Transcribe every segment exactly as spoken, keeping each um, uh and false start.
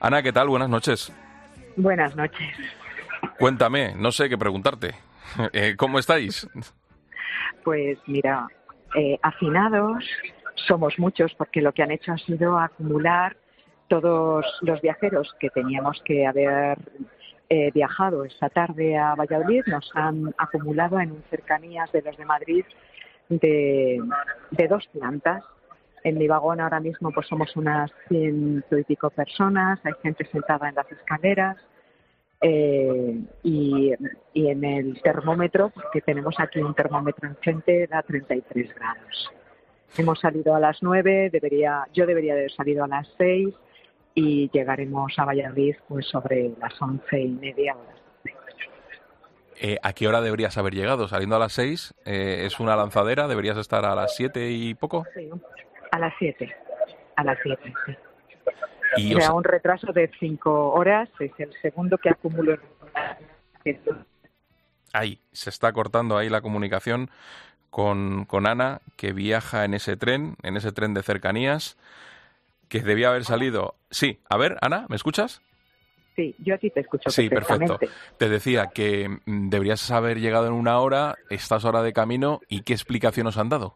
Ana, ¿qué tal? Buenas noches. Buenas noches. Cuéntame, no sé qué preguntarte. Eh, ¿Cómo estáis? Pues mira, eh, hacinados somos muchos porque lo que han hecho ha sido acumular todos los viajeros que teníamos que haber eh, viajado esta tarde a Valladolid, nos han acumulado en un cercanías de los de Madrid de, de dos plantas. En mi vagón ahora mismo pues somos unas ciento y pico personas, hay gente sentada en las escaleras. Eh, y, y en el termómetro, porque tenemos aquí un termómetro enfrente, da treinta y tres grados. Hemos salido a las nueve, debería, yo debería haber salido a las seis y llegaremos a Valladolid pues sobre las once y media horas. Eh, ¿A qué hora deberías haber llegado? Saliendo a las seis, eh, ¿es una lanzadera? ¿Deberías estar a las siete y poco? Sí, a las siete, a las siete, sí. Y, O o sea, sea, un retraso de cinco horas, es el segundo que acumulo. ahí, se está cortando ahí la comunicación con, con Ana, que viaja en ese tren, en ese tren de cercanías, que debía haber salido... Sí, a ver, Ana, ¿me escuchas? Sí, yo a ti te escucho Sí, perfecto. perfectamente. Te decía que mm, deberías haber llegado en una hora, estás hora de camino, ¿y qué explicación os han dado?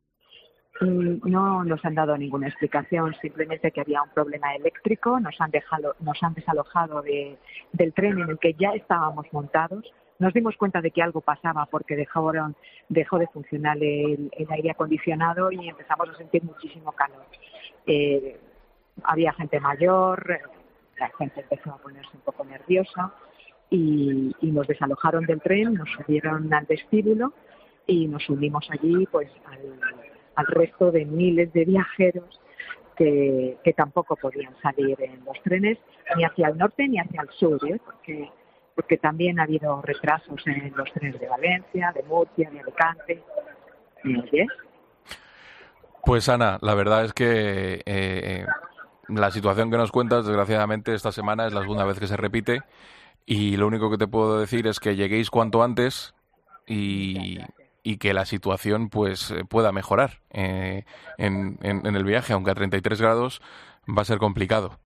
No nos han dado ninguna explicación, simplemente que había un problema eléctrico, nos han dejado, nos han desalojado de, del tren en el que ya estábamos montados. Nos dimos cuenta de que algo pasaba porque dejaron, dejó de funcionar el, el aire acondicionado y empezamos a sentir muchísimo calor. Eh, había gente mayor, la gente empezó a ponerse un poco nerviosa y, y nos desalojaron del tren, nos subieron al vestíbulo y nos unimos allí pues al al resto de miles de viajeros que, que tampoco podían salir en los trenes ni hacia el norte ni hacia el sur, ¿eh? porque, porque también ha habido retrasos en los trenes de Valencia, de Murcia, de Alicante. ¿Me oyes? Pues Ana, la verdad es que eh, la situación que nos cuentas, desgraciadamente, esta semana es la segunda vez que se repite y lo único que te puedo decir es que lleguéis cuanto antes y, y que la situación pues eh, pueda mejorar eh, en, en, en el viaje, aunque a treinta y tres grados va a ser complicado.